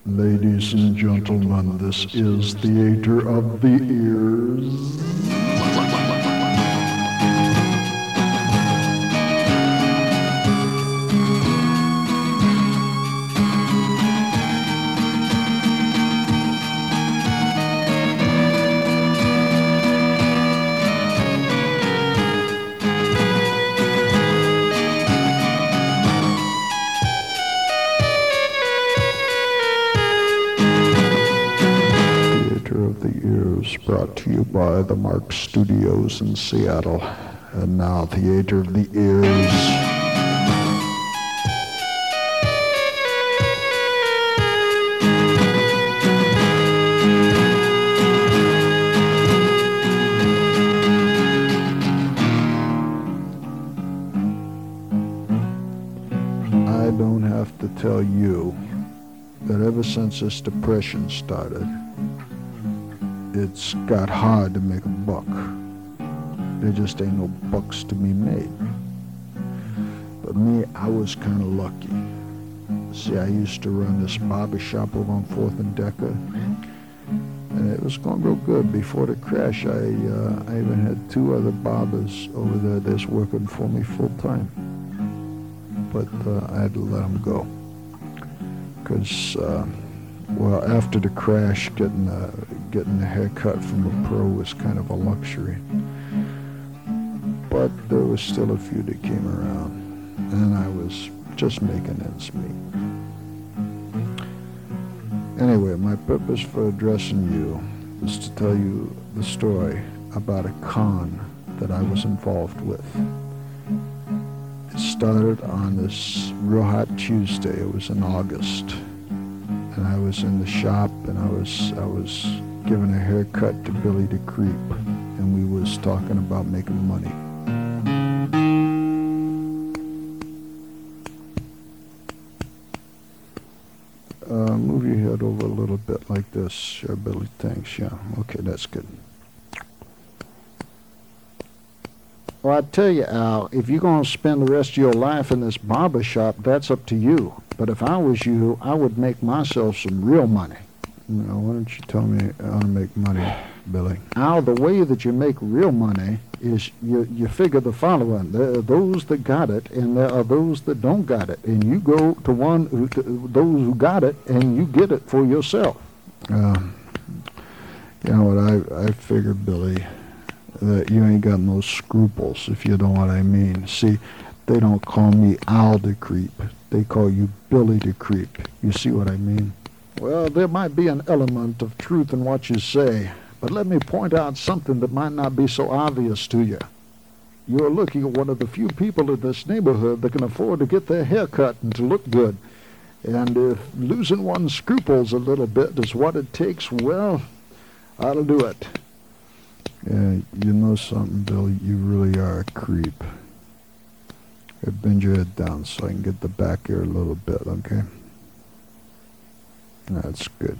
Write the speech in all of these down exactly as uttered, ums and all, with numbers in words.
Ladies and gentlemen, this is Theater of the Ears. Brought to you by the Mark Studios in Seattle. And now, Theater of the Ears. I don't have to tell you that ever since this depression started, it's got hard to make a buck. There just ain't no bucks to be made. But me, I was kind of lucky. See, I used to run this barber shop over on fourth and Decker, and it was going real good. Before the crash, I, uh, I even had two other barbers over there that's working for me full time. But uh, I had to let them go. Because, uh, well, after the crash, getting a, getting a haircut from a pro was kind of a luxury. But there was still a few that came around, and I was just making ends meet. Anyway, my purpose for addressing you is to tell you the story about a con that I was involved with. It started on this real hot Tuesday. It was in August. And I was in the shop, and I was I was giving a haircut to Billy the Creep, and we was talking about making money. Uh, move your head over a little bit like this. Sure, Billy, thanks. Yeah, okay, that's good. Well, I tell you, Al, if you're going to spend the rest of your life in this barber shop, that's up to you. But if I was you, I would make myself some real money. No, why don't you tell me how to make money, Billy? Al, the way that you make real money is you, you figure the following. There are those that got it, and there are those that don't got it. And you go to one, who, to those who got it, and you get it for yourself. Uh, you know what, I, I figured, Billy, that you ain't got no scruples, if you know what I mean. See, they don't call me Al the Creep. They call you Billy the Creep. You see what I mean? Well, there might be an element of truth in what you say, but let me point out something that might not be so obvious to you. You're looking at one of the few people in this neighborhood that can afford to get their hair cut and to look good. And if losing one's scruples a little bit is what it takes, well, I'll do it. Yeah, you know something, Billy? You really are a creep. Hey, bend your head down so I can get the back here a little bit, okay? That's good.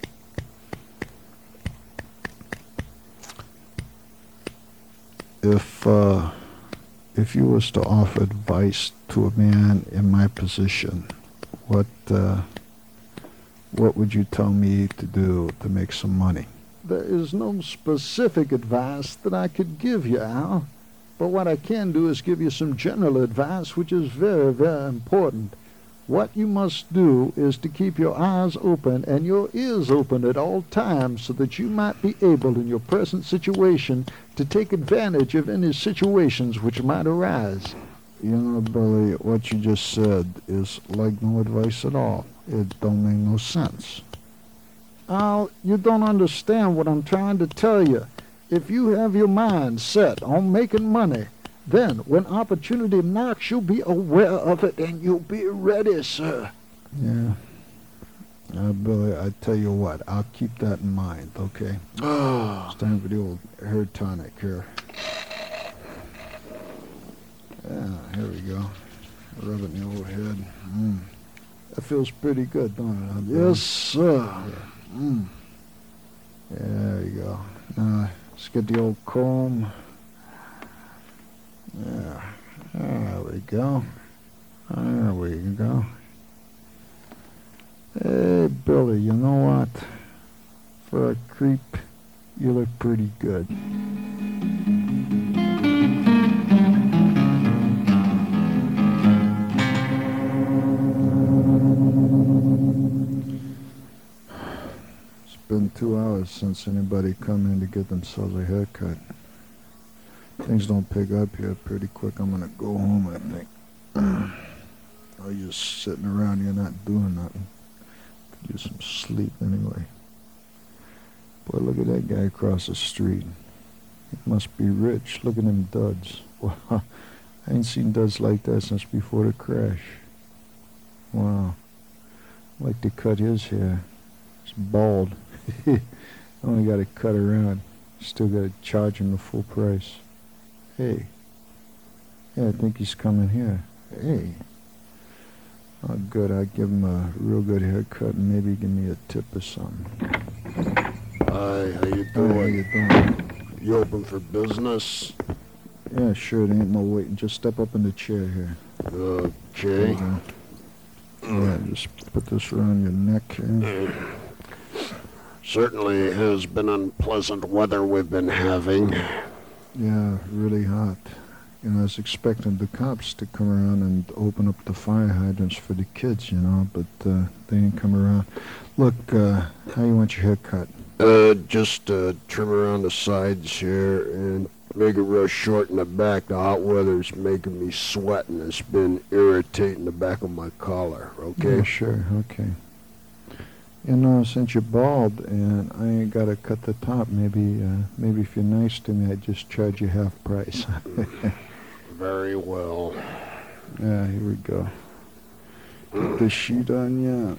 If, uh, if you was to offer advice to a man in my position, what, uh, what would you tell me to do to make some money? There is no specific advice that I could give you, Al. But what I can do is give you some general advice, which is very, very important. What you must do is to keep your eyes open and your ears open at all times so that you might be able in your present situation to take advantage of any situations which might arise. You know, Billy, what you just said is like no advice at all. It don't make no sense. Al, you don't understand what I'm trying to tell you. If you have your mind set on making money, then when opportunity knocks, you'll be aware of it and you'll be ready, sir. Yeah. Uh, Billy, I tell you what, I'll keep that in mind, okay? Oh. It's time for the old hair tonic here. Yeah, here we go. Rub it in the old head. Mm. That feels pretty good, don't it? Yes, sir. Yeah. Mm. Yeah, there you go. Now, let's get the old comb. Yeah, there we go. There we go. Hey, Billy, you know what? For a creep, you look pretty good. It's been two hours since anybody come in to get themselves a haircut. Things don't pick up here pretty quick. I'm gonna go home, I think. Oh, you're just sitting around here not doing nothing. Get some sleep anyway. Boy, look at that guy across the street. He must be rich. Look at them duds. Wow, I ain't seen duds like that since before the crash. Wow. I'd like to cut his hair. It's bald. Only got to cut around. Still got to charge him the full price. Hey. Yeah, I think he's coming here. Hey. Oh, good. I'll give him a real good haircut and maybe give me a tip or something. Hi, how you Hey, doing? how you doing? You open for business? Yeah, sure. There ain't no waiting. Just step up in the chair here. There Okay. you go. Yeah, just put this around your neck here. Certainly has been unpleasant weather we've been having. Yeah, really hot. You know, I was expecting the cops to come around and open up the fire hydrants for the kids, you know, but uh, they didn't come around. Look, uh, how you want your hair cut? Uh, just uh, trim around the sides here and make it real short in the back. The hot weather's making me sweat and it's been irritating the back of my collar, okay? Yeah, sure, okay. You know, since you're bald and I ain't got to cut the top, maybe uh, maybe if you're nice to me, I'd just charge you half price. Very well. Yeah, here we go. Put the sheet on ya.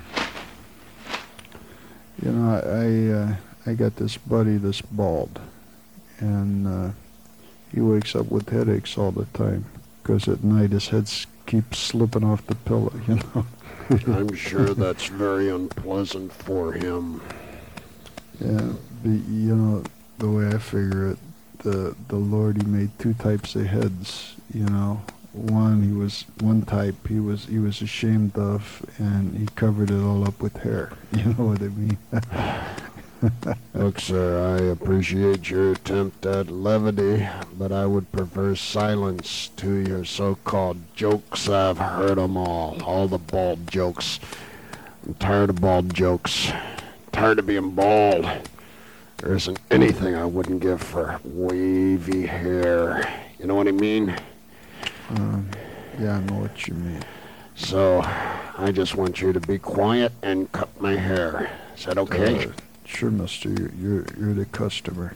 You know, I uh, I got this buddy that's bald, and uh, he wakes up with headaches all the time because at night his head keeps slipping off the pillow, you know. I'm sure that's very unpleasant for him. Yeah, but, you know, the way I figure it, the the Lord, he made two types of heads, you know. One, he was one type he was he was ashamed of, and he covered it all up with hair. You know what I mean? Look, sir, I appreciate your attempt at levity, but I would prefer silence to your so-called jokes. I've heard 'em all, all the bald jokes. I'm tired of bald jokes. Tired of being bald. There isn't anything I wouldn't give for wavy hair. You know what I mean? Um, yeah, I know what you mean. So, I just want you to be quiet and cut my hair. Is that okay? Uh, sure, mister. You're, you're, you're the customer.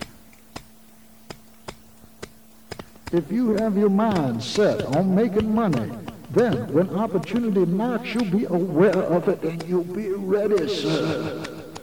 If you have your mind set on making money, then when opportunity knocks, you'll be aware of it and you'll be ready, sir.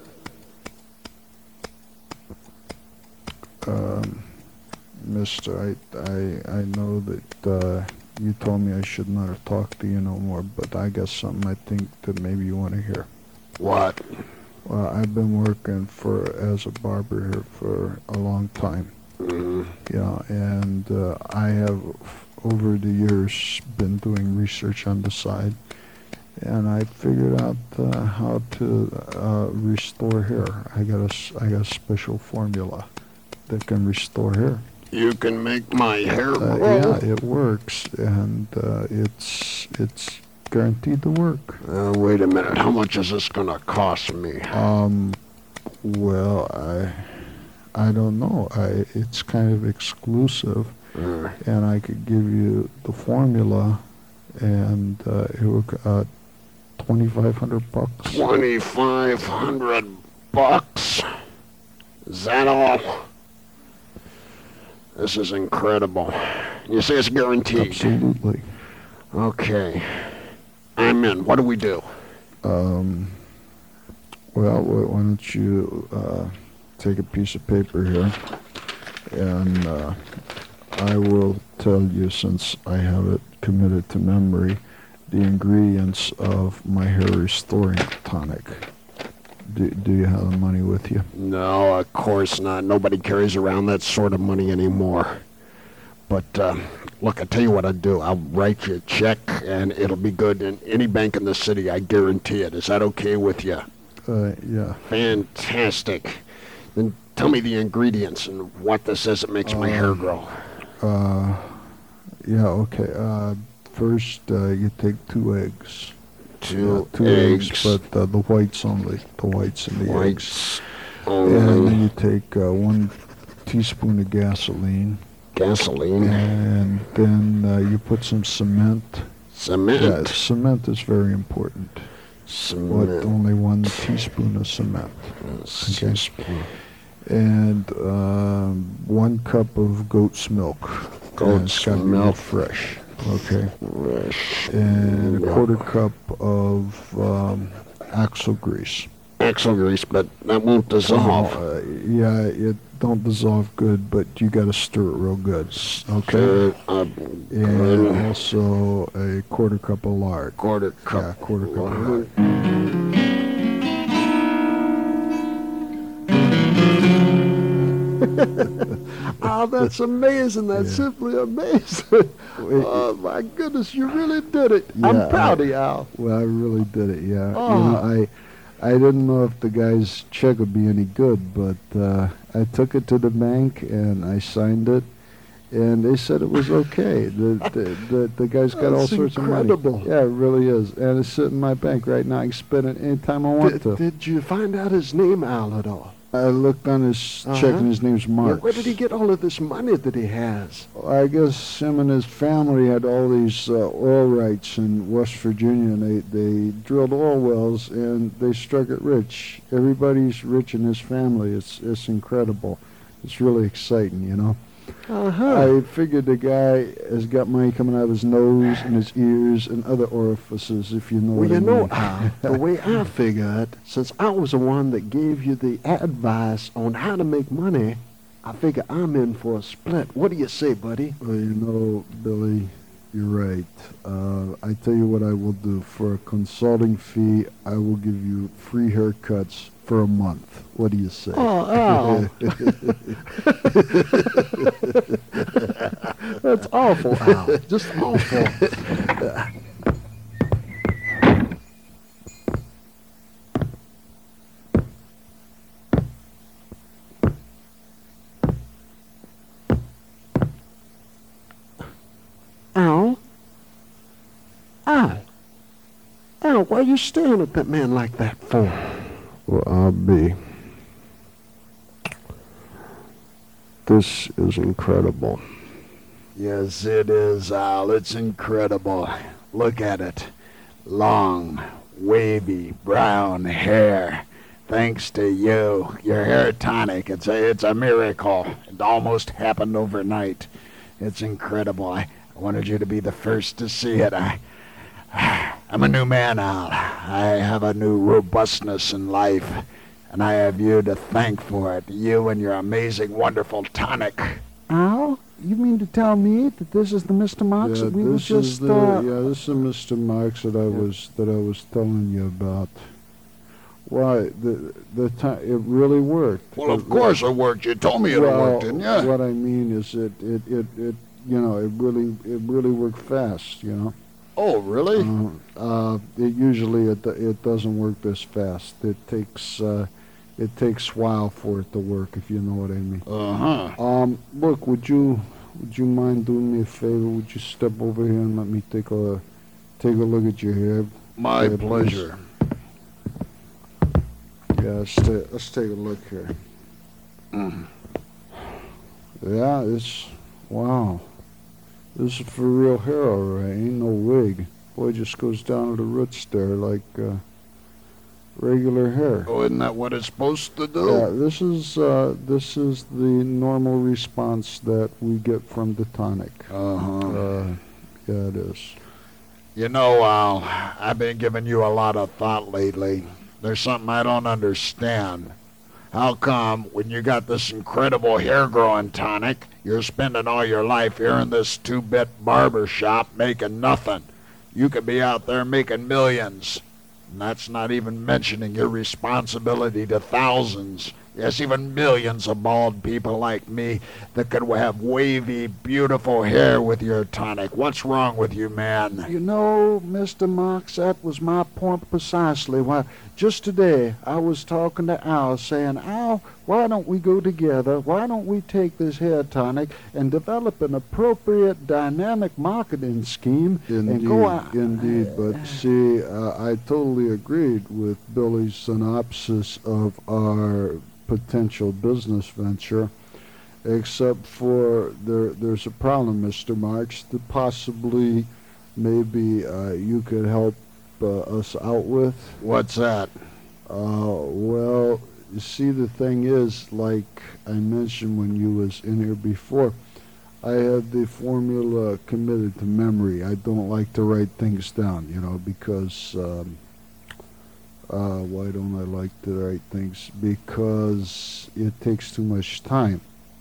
Um, mister, I, I, I know that uh, you told me I should not have talked to you no more, but I got something I think that maybe you want to hear. What? Well, I've been working for as a barber here for a long time. Mm. You know, and uh, I have over the years been doing research on the side, and I figured out uh, how to uh, restore hair. I got a s- I got a special formula that can restore hair. You can make my hair Uh, grow? yeah, it works, and uh, it's it's guaranteed to work. Uh, wait a minute. How much is this gonna cost me? Um, well, I I don't know. I it's kind of exclusive. Uh, And I could give you the formula, and uh, it would uh, twenty-five hundred bucks. Twenty-five hundred bucks? Is that all? This is incredible. You say it's guaranteed? Absolutely. Okay. I'm in. What do we do? Um, well, wh- why don't you uh, take a piece of paper here, and uh, I will tell you, since I have it committed to memory, the ingredients of my hair restoring tonic. Do, do you have the money with you? No, of course not. Nobody carries around that sort of money anymore. But, uh, look, I tell you what I'll do. I'll write you a check, and it'll be good in any bank in the city. I guarantee it. Is that okay with you? Uh, yeah. Fantastic. Then tell me the ingredients and what this is that makes my hair grow. Uh, yeah, okay. Uh, first, uh, you take two eggs. Two, yeah, two eggs. eggs, but uh, the whites only. The whites and the Whites eggs. And only. then you take uh, one teaspoon of gasoline. Gasoline. And then uh, you put some cement. Cement. Yeah, cement is very important. Cement. But only one teaspoon of cement. Okay. Teaspoon. And um, one cup of goat's milk. And it's Goat's gotta be milk. fresh. Okay. Fresh. And a milk. quarter cup of um, axle grease. Axle grease, but that won't dissolve. Uh, yeah, it don't dissolve good, but you got to stir it real good. Okay. Stir it up And good. also a quarter cup of lard. Quarter cup. Yeah, quarter cup of lard. lard. Oh, that's amazing. That's Yeah. simply amazing. Oh, my goodness, you really did it. I'm Yeah, proud I- of you, Al. Well, I really did it. Yeah. Oh. You know, I, I didn't know if the guy's check would be any good, but uh, I took it to the bank and I signed it, and they said it was okay. The the the, the guy's got all That's sorts incredible. of money. Yeah, it really is, and it's sitting in my bank right now. I can spend it anytime I want Did, to. did you find out his name, Al, at all? I looked on his check Uh-huh. and his name's Yeah, Mark. where did he get all of this money that he has? I guess him and his family had all these uh, oil rights in West Virginia, and they, they drilled oil wells, and they struck it rich. Everybody's rich in his family. It's it's incredible. It's really exciting, you know. Uh-huh. I figured the guy has got money coming out of his nose and his ears and other orifices, if you know Well, what I you know, mean. Al, the way I figure it, since I was the one that gave you the advice on how to make money, I figure I'm in for a split. What do you say, buddy? Well, you know, Billy, you're right. Uh, I tell you what I will do. For a consulting fee, I will give you free haircuts for a month. What do you say? Oh, Al. That's awful, Al. Just awful. Al? Al? Al, why are you staring at that man like that for? Well, I'll be. This is incredible. Yes, it is, Al. It's incredible. Look at it. Long, wavy, brown hair. Thanks to you. Your hair tonic. It's a, it's a miracle. It almost happened overnight. It's incredible. I, I wanted you to be the first to see it. I, I'm a new man, Al. I have a new robustness in life. And I have you to thank for it. You and your amazing, wonderful tonic. Al, you mean to tell me that this is the Mister Marks Yeah, that we were this is just, the uh... yeah, this is Mister Marks that I was that I was telling you about. Why the the time it really worked. Well, of It- course it worked. You told me it well, worked, didn't you? What I mean is it it, it it you know it really it really worked fast. You know. Oh, really? Uh, uh, it usually it do- it doesn't work this fast. It takes uh, it takes a while for it to work, if you know what I mean. Uh-huh. Um, look, would you would you mind doing me a favor? Would you step over here and let me take a take a look at your hair? My Yeah, please. pleasure. Yeah, let's, ta- let's take a look here. Mm. Yeah, it's wow. This is for real hair, all right. Ain't no wig. Boy, it just goes down to the roots there like uh, regular hair. Oh, isn't that what it's supposed to do? Yeah, this is uh, this is the normal response that we get from the tonic. Uh-huh. Uh, yeah, it is. You know, Al, I've been giving you a lot of thought lately. There's something I don't understand. How come, when you got this incredible hair-growing tonic, you're spending all your life here in this two-bit barber shop making nothing? You could be out there making millions. And that's not even mentioning your responsibility to thousands Yes, even millions of bald people like me that could have wavy, beautiful hair with your tonic. What's wrong with you, man? You know, Mister Marks, that was my point precisely. Why, just today I was talking to Al, saying, Al, why don't we go together? Why don't we take this hair tonic and develop an appropriate dynamic marketing scheme and Indeed, go out? indeed. But see, uh, I totally agreed with Billy's synopsis of our potential business venture, except for there there's a problem, Mister Marks, that possibly maybe uh, you could help uh, us out with. What's that? Uh, well, you see, the thing is, like I mentioned when you was in here before, I have the formula committed to memory. I don't like to write things down, you know, because um, uh, why don't I like to write things? Because it takes too much time.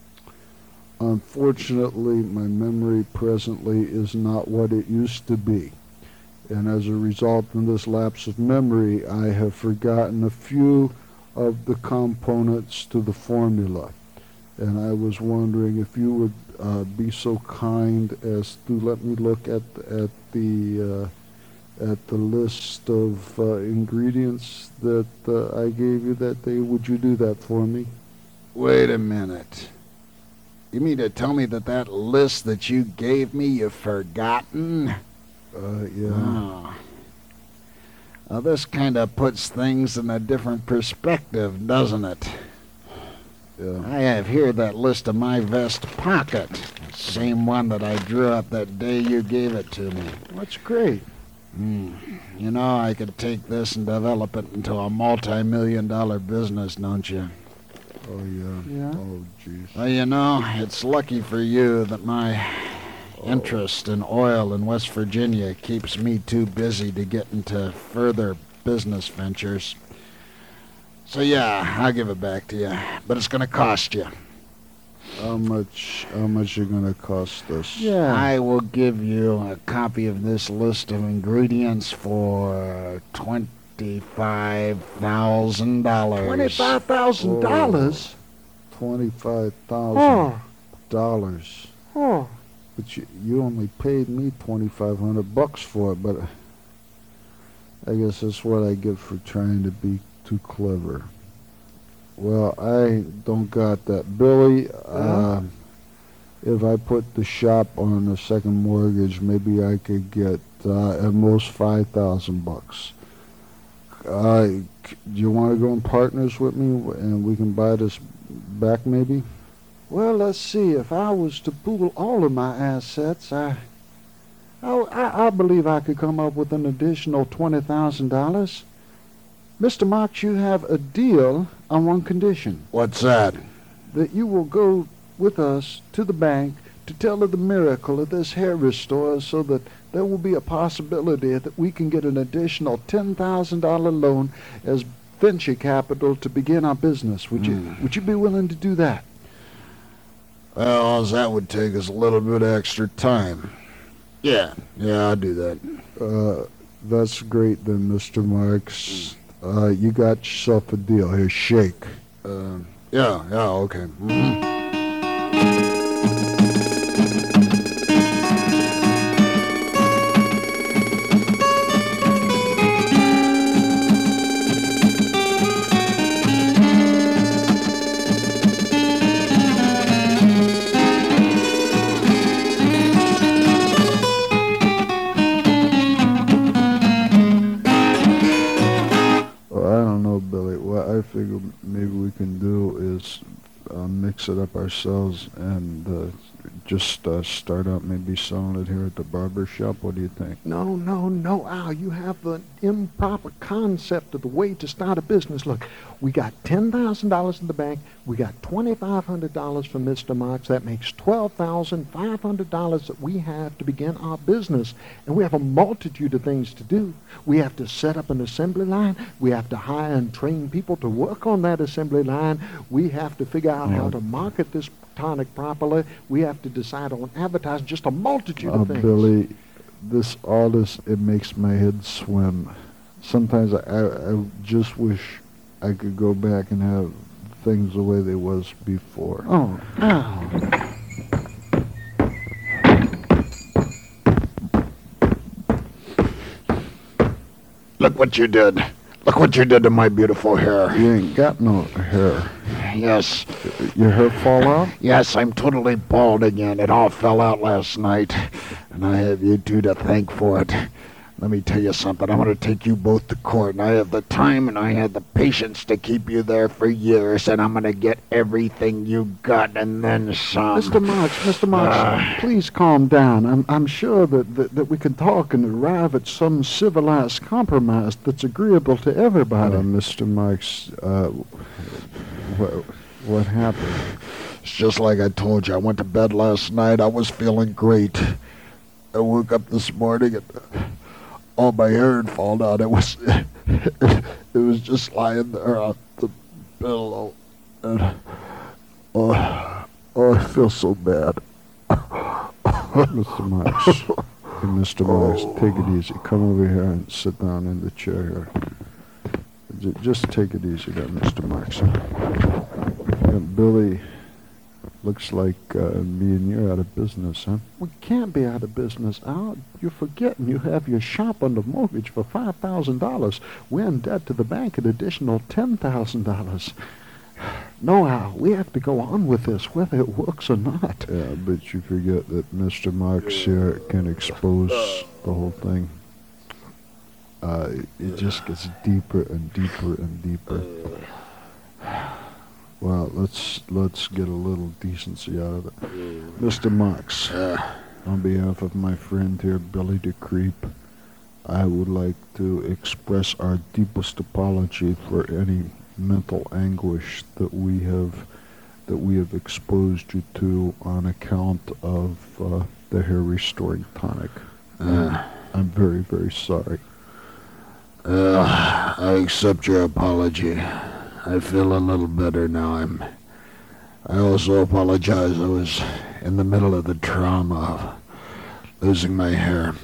Unfortunately, my memory presently is not what it used to be. And as a result of this lapse of memory, I have forgotten a few of the components to the formula. And I was wondering if you would uh, be so kind as to let me look at at the uh, at the list of uh, ingredients that uh, I gave you that day. Would you do that for me? Wait a minute. You mean to tell me that that list that you gave me you've forgotten? Uh, yeah. Oh. Well, this kind of puts things in a different perspective, doesn't it? Yeah. I have here that list in my vest pocket. Same one that I drew up that day you gave it to me. That's great. Mm. You know, I could take this and develop it into a multi-million dollar business, don't you? Oh, yeah. Yeah. Oh, jeez. Well, you know, it's lucky for you that my interest in oil in West Virginia keeps me too busy to get into further business ventures. So, yeah, I'll give it back to you, but it's going to cost you. How much? How much are gonna cost us? Yeah. I will give you a copy of this list of ingredients for twenty-five thousand dollars. Twenty-five thousand dollars. Twenty-five thousand Oh, dollars. oh. But you, you only paid me twenty-five hundred bucks for it. But I guess that's what I get for trying to be too clever. Well, I don't got that, Billy. Uh, if I put the shop on a second mortgage, maybe I could get uh, at most five thousand bucks. Uh, c- do you want to go in partners with me, and we can buy this back, maybe? Well, let's see. If I was to pool all of my assets, I, I, I I believe I could come up with an additional twenty thousand dollars. Mister Marks, you have a deal on one condition: What's that? that you will go with us to the bank to tell of the miracle of this hair restorer, so that there will be a possibility that we can get an additional ten thousand dollars loan as venture capital to begin our business. Would you Mm. Would you be willing to do that? Well, all that would take is a little bit of extra time. Yeah, yeah, I'll do that. Uh, that's great then, Mister Marks. Uh, you got yourself a deal. Here, shake. Uh, yeah, yeah, okay. Mhm. Well, I don't know, Billy. What I figure maybe we can do is uh, mix it up ourselves and uh, just uh, start out maybe selling it here at the barber shop. What do you think? No, no, no, Al. You have the improper concept of the way to start a business. Look, we got ten thousand dollars in the bank. We got twenty-five hundred dollars from Mister Marks. That makes twelve thousand five hundred dollars that we have to begin our business. And we have a multitude of things to do. We have to set up an assembly line. We have to hire and train people to work on that assembly line. We have to figure out how to market this tonic properly. We have to decide on advertising. Just a multitude Uh, of things. Billy, this all this it makes my head swim. Sometimes I, I, I just wish I could go back and have things the way they was before. Oh, ow. Look what you did. Look what you did to my beautiful hair. You ain't got no hair. Yes. Your hair fall out? Yes, I'm totally bald again. It all fell out last night. And I have you two to thank for it. Let me tell you something. I'm going to take you both to court. And I have the time and I have the patience to keep you there for years. And I'm going to get everything you got and then some. Mister Marks, Mister Marks, Ah. please calm down. I'm I'm sure that, that, that we can talk and arrive at some civilized compromise that's agreeable to everybody. Uh, Mister Marks, uh, what, what happened? It's just like I told you. I went to bed last night. I was feeling great. I woke up this morning and all my hair had fallen out. It was, it was just lying there on the pillow. And, Oh, oh, I feel so bad. Mister Marks, hey, Mister Marks, take it easy. Come over here and sit down in the chair here. J- Just take it easy there, Mister Marks. Yeah, Billy, looks like uh, me and you're out of business, huh? We can't be out of business, Al. You're forgetting you have your shop under mortgage for five thousand dollars. We're in debt to the bank an additional ten thousand dollars. No, Al, we have to go on with this, whether it works or not. Yeah, but you forget that Mister Marks here can expose the whole thing. Uh, it just gets deeper and deeper and deeper. Well, let's let's get a little decency out of it. Mister Marks, on behalf of my friend here, Billy the Creep, I would like to express our deepest apology for any mental anguish that we have that we have exposed you to on account of uh, the hair restoring tonic. Uh, I'm very, very sorry. uh, I accept your apology. I feel a little better now. I'm. I also apologize. I was in the middle of the trauma of losing my hair.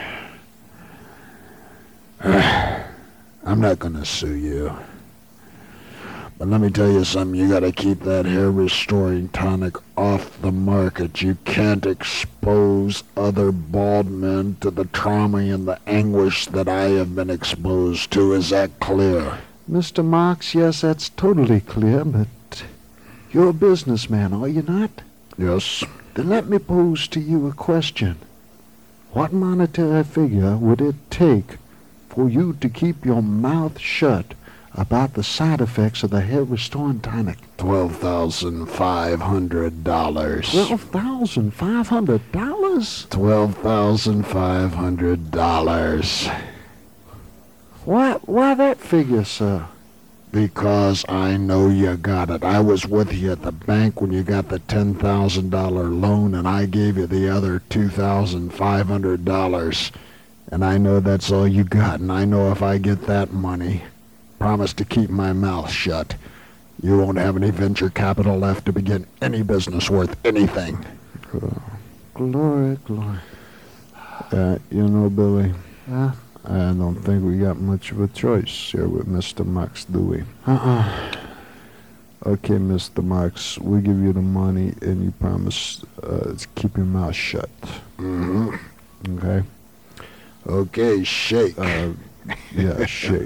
I'm not gonna sue you. But let me tell you something, you gotta keep that hair restoring tonic off the market. You can't expose other bald men to the trauma and the anguish that I have been exposed to. Is that clear? Mister Marks, yes, that's totally clear, but you're a businessman, are you not? Yes. Then let me pose to you a question. What monetary figure would it take for you to keep your mouth shut about the side effects of the hair restoring tonic? Twelve thousand five hundred dollars. Twelve thousand five hundred dollars? Twelve thousand five hundred dollars. Why, why that figure, sir? Because I know you got it. I was with you at the bank when you got the ten thousand dollar loan, and I gave you the other two thousand five hundred dollars. And I know that's all you got, and I know if I get that money, promise to keep my mouth shut, you won't have any venture capital left to begin any business worth anything. Uh, Glory, glory. uh, you know, Billy, Uh, I don't think we got much of a choice here with Mister Marks, do we? uh-uh. Okay, Mister Marks, we give you the money, and you promise uh, to keep your mouth shut. Mm-hmm. Okay? Okay, shake. Uh, yeah, shake.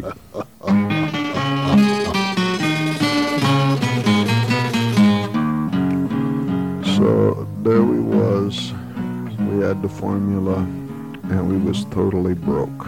So there we was. We had the formula, and we was totally broke.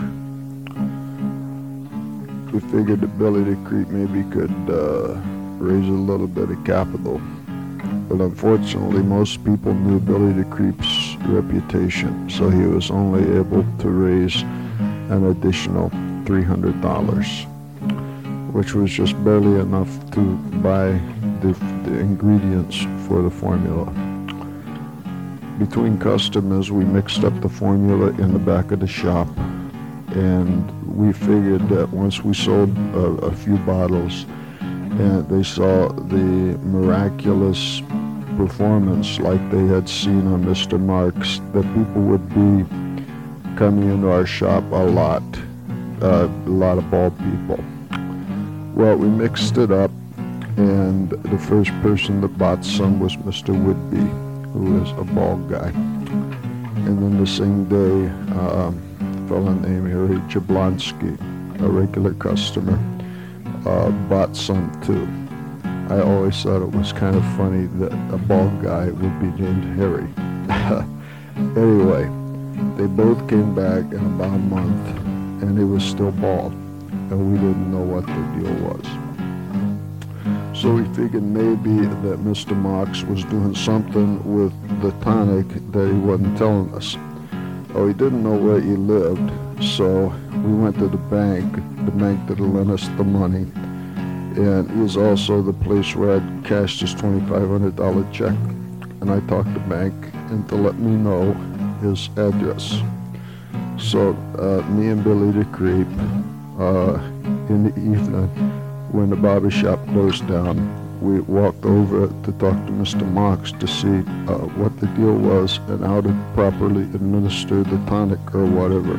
We figured that Billy the Creep maybe could uh, raise a little bit of capital. But unfortunately, most people knew Billy the Creep's reputation, so he was only able to raise an additional three hundred dollars, which was just barely enough to buy the, the ingredients for the formula. Between customers, we mixed up the formula in the back of the shop, and we figured that once we sold a, a few bottles and they saw the miraculous performance like they had seen on Mister Marks, that people would be coming into our shop a lot, uh, a lot of bald people. Well, we mixed it up, and the first person that bought some was Mister Whitby, who is a bald guy. And then the same day, um, a fellow named Harry Jablonski, a regular customer, uh, bought some too. I always thought it was kind of funny that a bald guy would be named Harry. Anyway, they both came back in about a month, and he was still bald, and we didn't know what the deal was. So we figured maybe that Mister Marks was doing something with the tonic that he wasn't telling us. Oh, he didn't know where he lived, so we went to the bank, the bank that lent us the money, and it was also the place where I'd cashed his twenty-five hundred dollars check. And I talked the bank into let me know his address. So uh, me and Billy the Creep, uh, in the evening, when the barber shop closed down, we walked over to talk to Mister Marks to see uh, what the deal was and how to properly administer the tonic or whatever.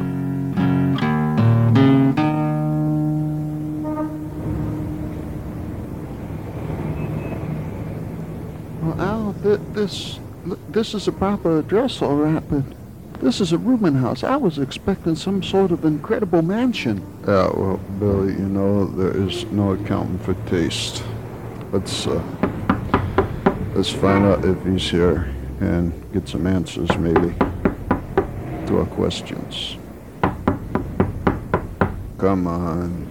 Well, Al, th- this this is a proper address, all right, but this is a rooming house. I was expecting some sort of incredible mansion. Yeah, well, Billy, you know, there is no accounting for taste. Let's, uh, let's find out if he's here and get some answers, maybe, to our questions. Come on.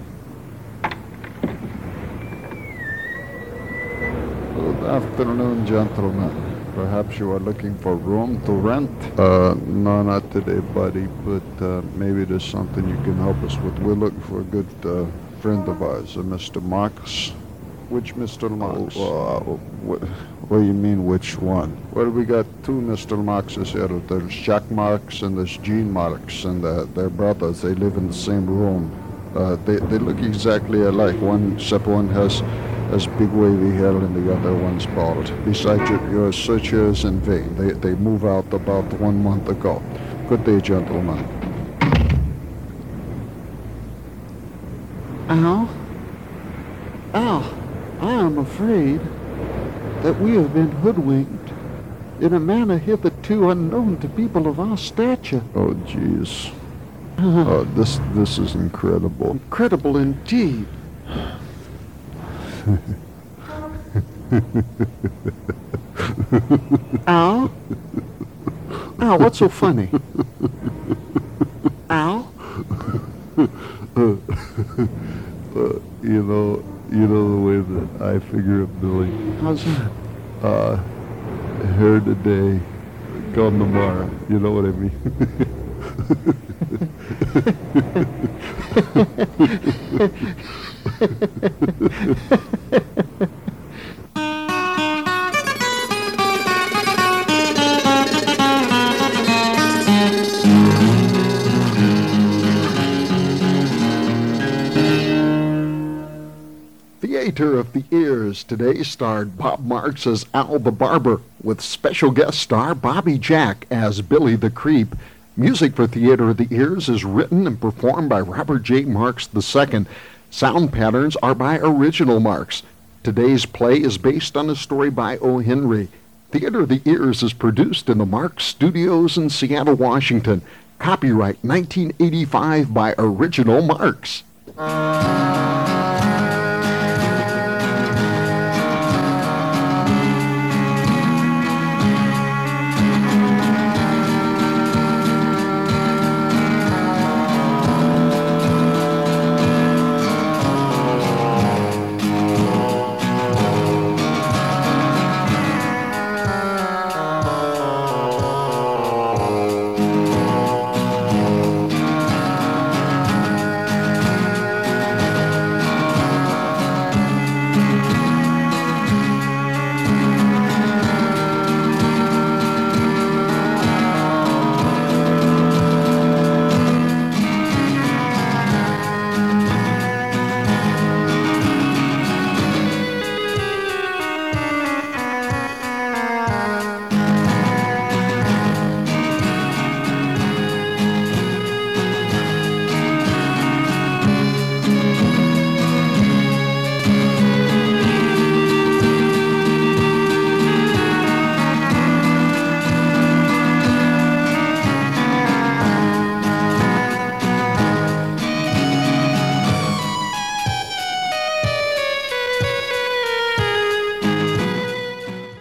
Good afternoon, gentlemen. Perhaps you are looking for room to rent? Uh, no, not today, buddy, but uh, maybe there's something you can help us with. We're looking for a good uh, friend of ours, a Mister Marks. Which Mister Marks? Oh, uh, what, what do you mean, which one? Well, we got two Mister Markses here. There's Jack Marks and there's Gene Marks, and uh, they're brothers. They live in the same room. Uh, they, they look exactly alike. One, except one has has big wavy hair and the other one's bald. Besides, your, your search here is in vain. They, they move out about one month ago. Good day, gentlemen. Al? Al, I am afraid that we have been hoodwinked in a manner hitherto unknown to people of our stature. Oh, jeez. Uh, this, this is incredible. Incredible indeed. Al? Al, what's so funny? Al? uh, you know, you know the way that I figure it, Billy. How's that? Uh, here today, gone tomorrow. You know what I mean? Theater of the Ears today starred Bob Marks as Al the Barber, with special guest star Bobby Jack as Billy the Creep. Music for Theater of the Ears is written and performed by Robert J. Marks the Second. Sound patterns are by Original Marks. Today's play is based on a story by O. Henry. Theater of the Ears is produced in the Marks Studios in Seattle, Washington. Copyright nineteen eighty-five by Original Marks.